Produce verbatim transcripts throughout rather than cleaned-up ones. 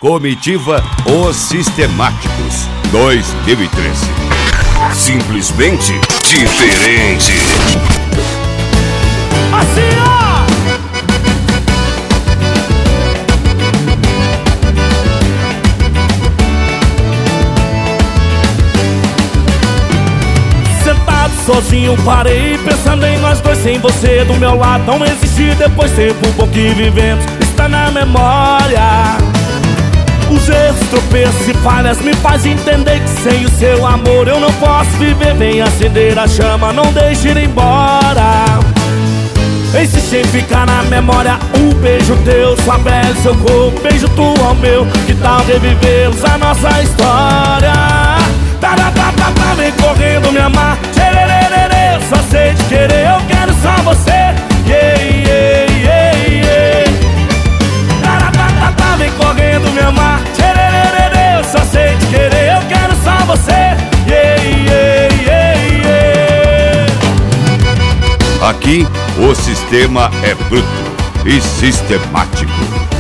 Comitiva Os Sistemáticos dois mil e treze. Simplesmente diferente. Assim, ó! Sentado sozinho, parei pensando em nós dois, sem você do meu lado. Não existe depois, tempo bom que vivemos está na memória. Os erros, tropeços e falhas me faz entender que sem o seu amor eu não posso viver. Vem acender a chama, não deixe ir embora. Insiste em ficar na memória um beijo teu, sua pele, seu corpo, beijo tu ao meu. Que tal revivermos a nossa história? Tarapapapá, vem correndo me amar. Tcherererê, só sei de querer, eu quero só você. Yeah, yeah, yeah, yeah. Tarapapapá, vem correndo me amar. Tcherererê, eu só sei de querer, eu quero só você. Yeah, yeah, yeah, yeah. Aqui o sistema é bruto e sistemático.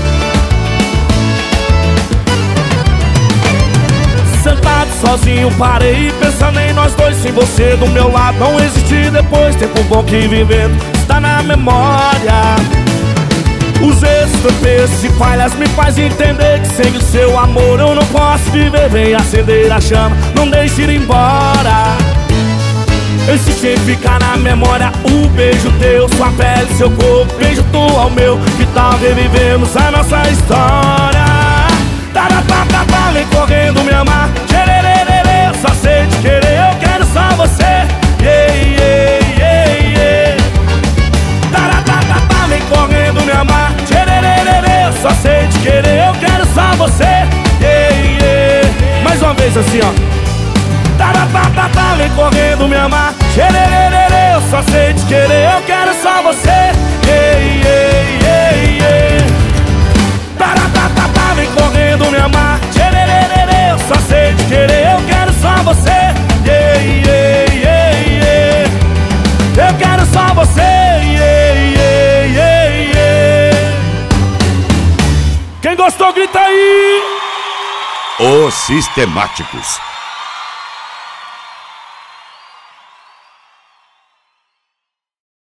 Sentado sozinho, parei pensando em nós dois, sem você do meu lado. Não existe depois, tempo bom que vivendo está na memória. Os erros, tropeços e falhas me faz entender que sem o seu amor eu não posso viver. Vem acender a chama, não deixe ir embora. Insiste em ficar na memória um beijo teu, sua pele, seu corpo, beijo tu ao meu. Que tal revivemos a nossa história? Tarapapapá, vem correndo me amar. Tcherererê, só sei de querer, eu quero só você. Yeah, yeah, yeah, yeah. Tarapapapá, vem correndo me amar. Tcherererê, só sei de querer, eu quero só você. Yeah, yeah. Mais uma vez assim, ó. Tarapapapá, vem correndo me amar. Tcherererê, eu só sei de querer, eu quero só você. Yeah, yeah, yeah, yeah. Tarapapapá, vem correndo me amar. Tcherererê, eu só sei de querer, eu quero só você. Yeah, yeah, yeah, yeah. Eu quero só você. Yeah, yeah, yeah, yeah. Quem gostou grita aí. Os Sistemáticos.